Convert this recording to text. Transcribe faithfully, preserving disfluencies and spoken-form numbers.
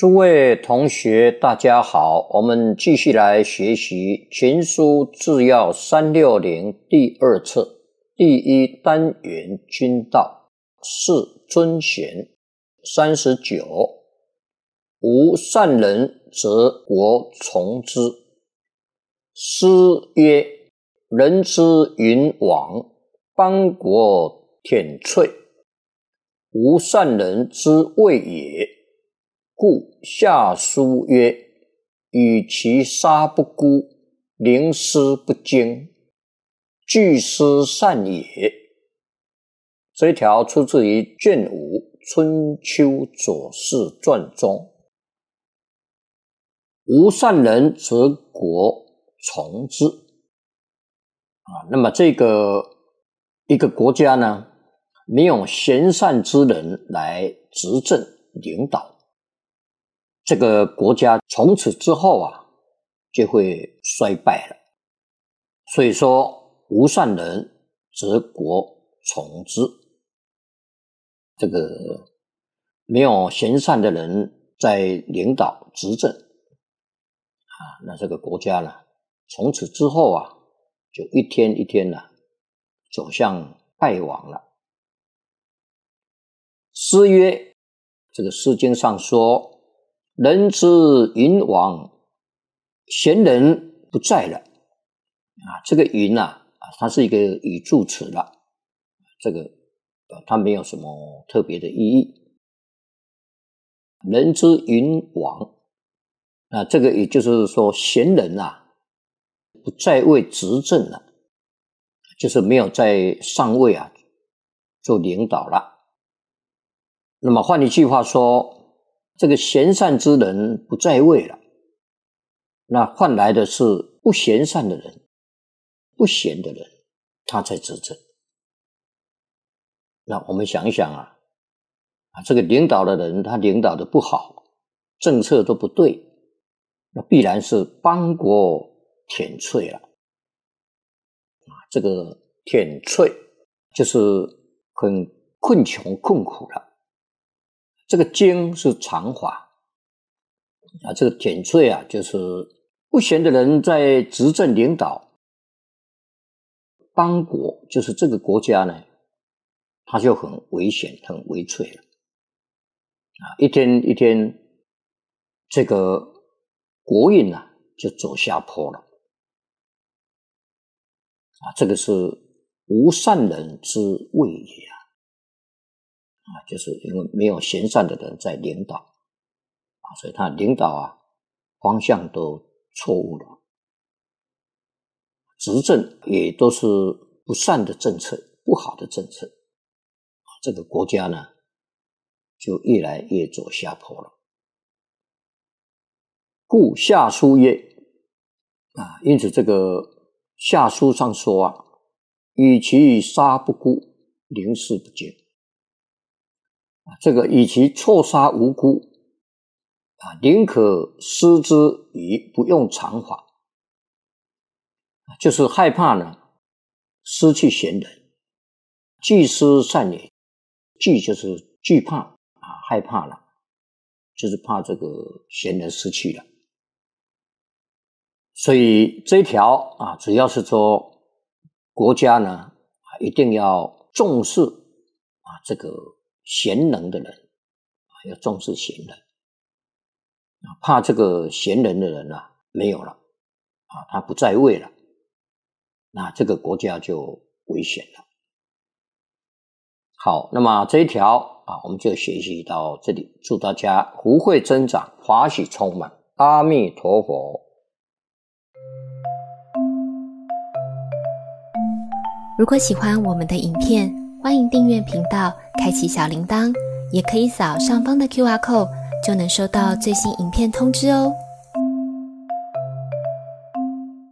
诸位同学大家好，我们继续来学习群书治要三百六十第二册第一单元君道是尊贤。三十九，无善人则国从之。诗曰：人之云往，邦国田瘁，无善人之谓也。故下书曰：与其杀不孤，临师不精，具师善也。这一条出自于卷五春秋左氏传中。无善人则国从之啊，那么这个一个国家呢，没有贤善之人来执政领导，这个国家从此之后啊，就会衰败了。所以说，无善人则国从之。这个没有贤善的人在领导执政啊，那这个国家呢，从此之后啊，就一天一天呢、啊，走向败亡了。诗曰，这个诗经上说，人之云往，贤人不在了啊。这个云啊，它是一个语助词了，这个呃，它没有什么特别的意义。人之云往，啊，这个也就是说，贤人啊，不在位执政了，就是没有在上位啊做领导了。那么换一句话说，这个贤善之人不在位了，那换来的是不贤善的人，不贤的人，他在执政。那我们想一想啊，啊，这个领导的人他领导的不好，政策都不对，那必然是邦国田瘁了。啊，这个田瘁就是很困穷困苦了。这个经是长法啊，这个田瘁啊，就是不贤的人在执政领导，邦国就是这个国家呢，它就很危险很危脆了啊，一天一天这个国运啊就走下坡了啊，这个是无善人之谓也啊，啊，就是因为没有贤善的人在领导啊，所以他领导啊方向都错误了，执政也都是不善的政策，不好的政策，这个国家呢就越来越走下坡了。故下书曰啊，因此这个下书上说啊，与其杀不孤，临师不精啊，这个与其错杀无辜啊，宁可失之以不用常法，就是害怕呢失去贤人，惧失善也。惧就是惧怕啊，害怕了，就是怕这个贤人失去了。所以这一条啊，主要是说国家呢一定要重视啊这个贤能的人啊，要重视贤人啊，怕这个贤人的人啊没有了啊，他不在位了，那这个国家就危险了。好，那么这一条啊，我们就学习到这里。祝大家福慧增长，法喜充满。阿弥陀佛。 如果喜欢我们的影片，欢迎订阅频道，开启小铃铛，也可以扫上方的 Q R code， 就能收到最新影片通知哦。